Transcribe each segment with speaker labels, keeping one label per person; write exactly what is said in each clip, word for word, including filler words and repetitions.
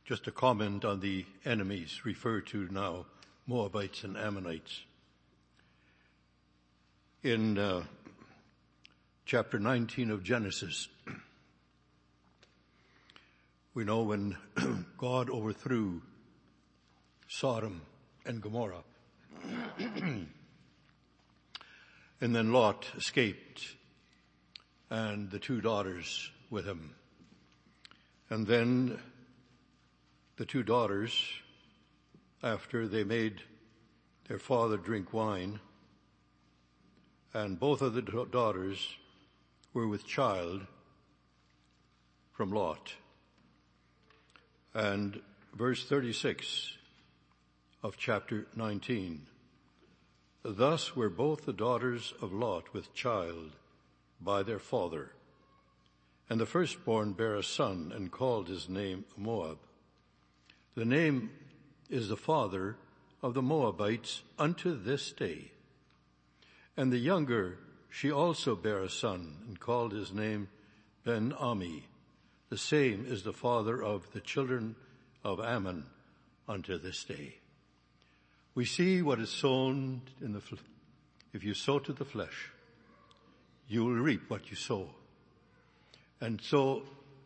Speaker 1: Just a comment on the enemies referred to now, Moabites and Ammonites. In uh, chapter nineteen of Genesis, we know when God overthrew Sodom and Gomorrah, and then Lot escaped, and the two daughters with him. And then the two daughters, after they made their father drink wine, and both of the daughters were with child from Lot. And verse thirty-six of chapter nineteen, thus were both the daughters of Lot with child by their father. And the firstborn bare a son and called his name Moab. The name is the father of the Moabites unto this day. And the younger, she also bare a son and called his name Ben-Ami. The same is the father of the children of Ammon unto this day. We see what is sown in the, fl- if you sow to the flesh, you will reap what you sow. And so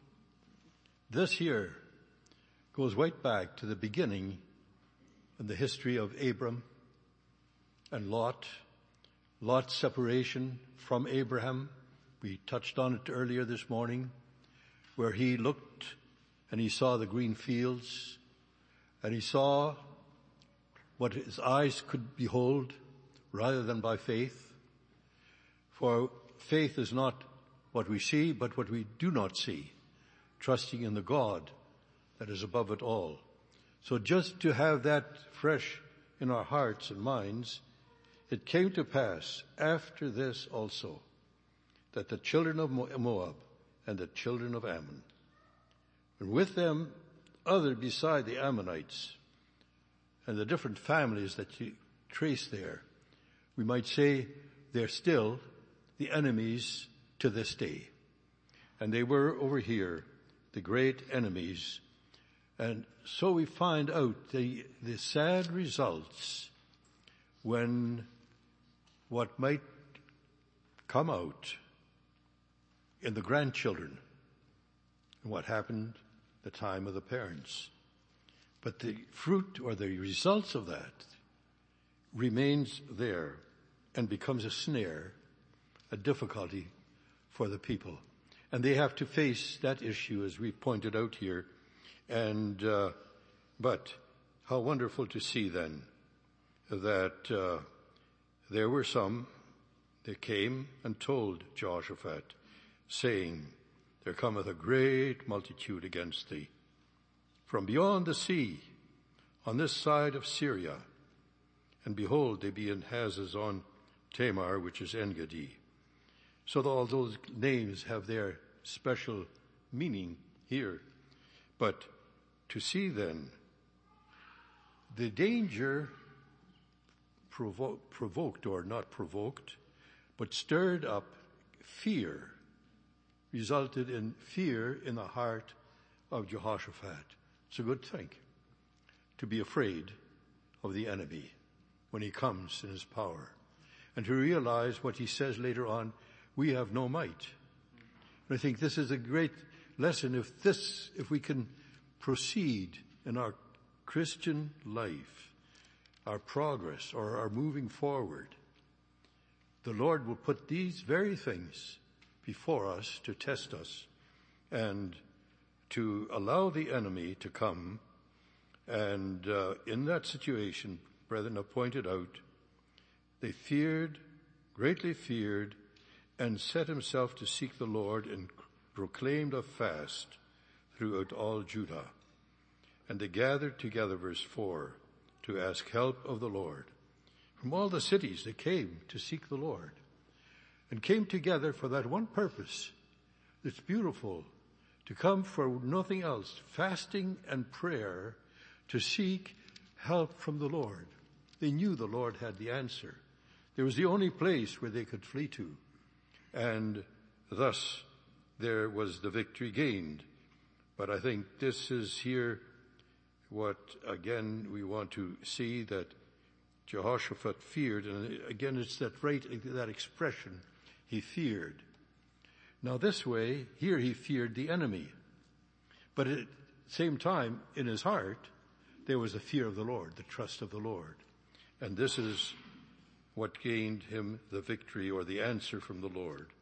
Speaker 1: this here goes right back to the beginning in the history of Abram and Lot, Lot's separation from Abraham. We touched on it earlier this morning, where he looked and he saw the green fields and he saw what his eyes could behold rather than by faith. For faith is not what we see, but what we do not see, trusting in the God that is above it all. So just to have that fresh in our hearts and minds, it came to pass after this also that the children of Moab and the children of Ammon, and with them other beside the Ammonites and the different families that you trace there, we might say they're still the enemies to this day. And they were over here, the great enemies. And so we find out the, the sad results when what might come out in the grandchildren and what happened the time of the parents. But the fruit or the results of that remains there and becomes a snare, a difficulty for the people. And they have to face that issue as we pointed out here. And, uh, but how wonderful to see then that, uh, there were some that came and told Jehoshaphat, saying, there cometh a great multitude against thee from beyond the sea on this side of Syria. And behold, they be in Hazazon Tamar, which is En-gedi. So all those names have their special meaning here. But to see then the danger provo- provoked or not provoked, but stirred up fear, resulted in fear in the heart of Jehoshaphat. It's a good thing to be afraid of the enemy when he comes in his power, and to realize what he says later on, we have no might. And I think this is a great lesson. If this, if we can proceed in our Christian life, our progress or our moving forward, the Lord will put these very things before us to test us and to allow the enemy to come. And uh, in that situation, brethren have pointed out, they feared, greatly feared, and set himself to seek the Lord and proclaimed a fast throughout all Judah. And they gathered together, verse four, to ask help of the Lord. From all the cities they came to seek the Lord and came together for that one purpose. It's beautiful to come for nothing else, fasting and prayer, to seek help from the Lord. They knew the Lord had the answer. There was the only place where they could flee to. And thus there was the victory gained. But I think this is here what, again, we want to see that Jehoshaphat feared, and again, it's that right, that expression, he feared. Now this way, here he feared the enemy. But at the same time, in his heart, there was a fear of the Lord, the trust of the Lord. And this is what gained him the victory or the answer from the Lord.